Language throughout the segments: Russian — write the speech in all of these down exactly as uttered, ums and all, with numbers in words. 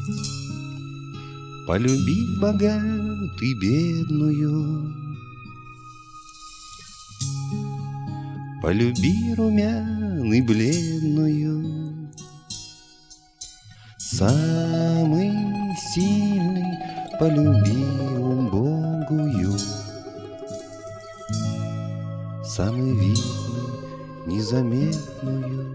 Полюби, Бога, ты бедную, полюби румяной бледную, самый сильный полюби убогую, самый видный незаметную.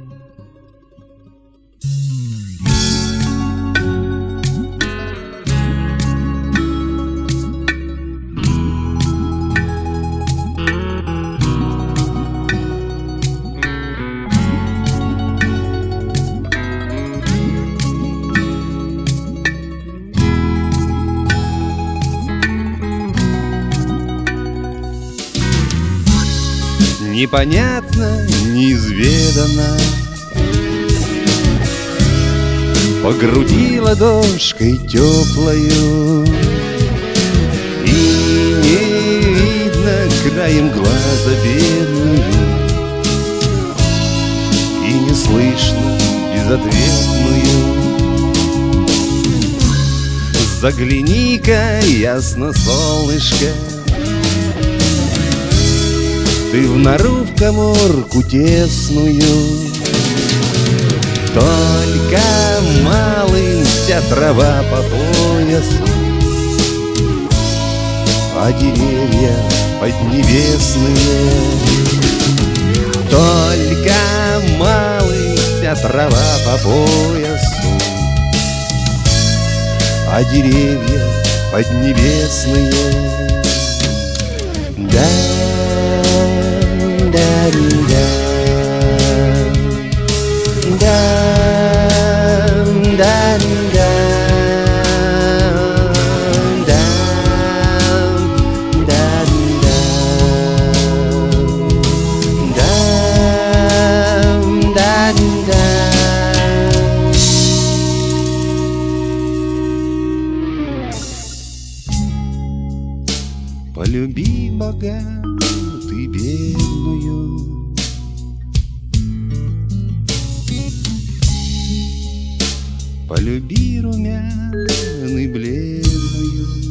Непонятно, неизведанно по груди ладошкой теплою, и не видно краем глаза бедную, и не слышно безответную. Загляни-ка, ясно, солнышко, ты в нору, в каморку тесную, только малым вся трава по поясу, а деревья поднебесные. Только малым вся трава по поясу, а деревья поднебесные. Да. Да-да-да, да-да-да, да-да-да, да-да-да. Полюби, Бога, ты бедную, полюби румяной бледную,